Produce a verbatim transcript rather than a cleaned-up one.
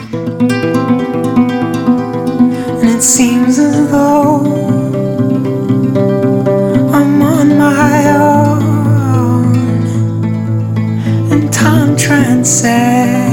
And it seems as though I'm on my own, and time transcends.